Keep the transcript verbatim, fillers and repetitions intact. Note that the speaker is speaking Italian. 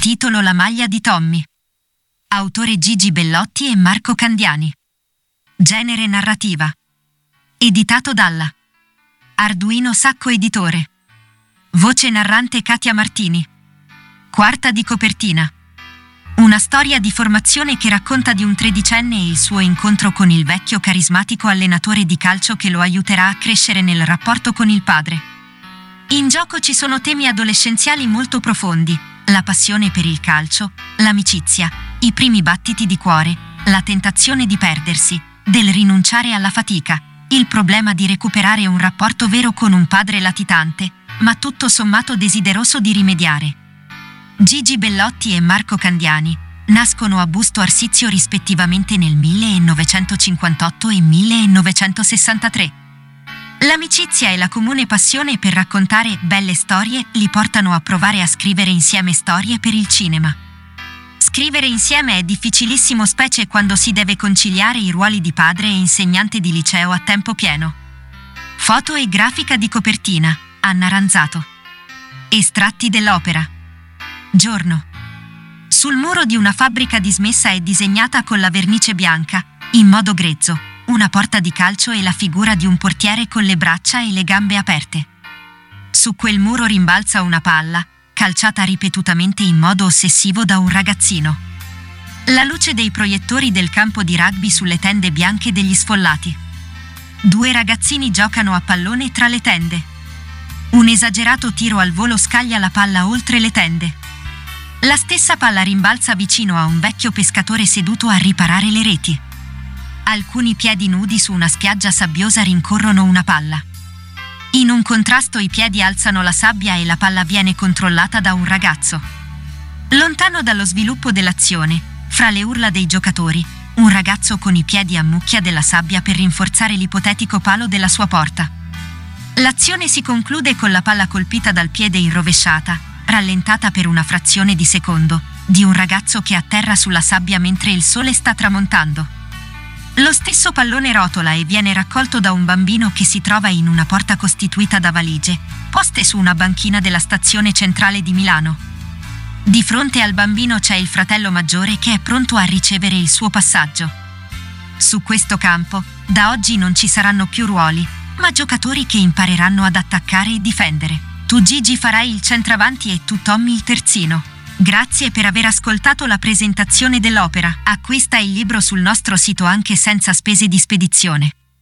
Titolo La maglia di Tommy. Autore Gigi Bellotti e Marco Candiani. Genere narrativa. Editato dalla Arduino Sacco Editore. Voce narrante Katia Martini. Quarta di copertina. Una storia di formazione che racconta di un tredicenne e il suo incontro con il vecchio carismatico allenatore di calcio che lo aiuterà a crescere nel rapporto con il padre. In gioco ci sono temi adolescenziali molto profondi: la passione per il calcio, l'amicizia, i primi battiti di cuore, la tentazione di perdersi, del rinunciare alla fatica, il problema di recuperare un rapporto vero con un padre latitante, ma tutto sommato desideroso di rimediare. Gigi Bellotti e Marco Candiani nascono a Busto Arsizio rispettivamente nel millenovecentocinquantotto e millenovecentosessantatré. L'amicizia e la comune passione per raccontare belle storie li portano a provare a scrivere insieme storie per il cinema. Scrivere insieme è difficilissimo, specie quando si deve conciliare i ruoli di padre e insegnante di liceo a tempo pieno. Foto e grafica di copertina, Anna Ranzato. Estratti dell'opera. Giorno. Sul muro di una fabbrica dismessa è disegnata con la vernice bianca, in modo grezzo, una porta di calcio e la figura di un portiere con le braccia e le gambe aperte. Su quel muro rimbalza una palla, calciata ripetutamente in modo ossessivo da un ragazzino. La luce dei proiettori del campo di rugby sulle tende bianche degli sfollati. Due ragazzini giocano a pallone tra le tende. Un esagerato tiro al volo scaglia la palla oltre le tende. La stessa palla rimbalza vicino a un vecchio pescatore seduto a riparare le reti. Alcuni piedi nudi su una spiaggia sabbiosa rincorrono una palla. In un contrasto i piedi alzano la sabbia e la palla viene controllata da un ragazzo. Lontano dallo sviluppo dell'azione, fra le urla dei giocatori, un ragazzo con i piedi a mucchia della sabbia per rinforzare l'ipotetico palo della sua porta. L'azione si conclude con la palla colpita dal piede in rovesciata, rallentata per una frazione di secondo, di un ragazzo che atterra sulla sabbia mentre il sole sta tramontando. Lo stesso pallone rotola e viene raccolto da un bambino che si trova in una porta costituita da valigie, poste su una banchina della stazione centrale di Milano. Di fronte al bambino c'è il fratello maggiore che è pronto a ricevere il suo passaggio. Su questo campo, da oggi non ci saranno più ruoli, ma giocatori che impareranno ad attaccare e difendere. Tu Gigi farai il centravanti e tu Tommy il terzino. Grazie per aver ascoltato la presentazione dell'opera. Acquista il libro sul nostro sito anche senza spese di spedizione.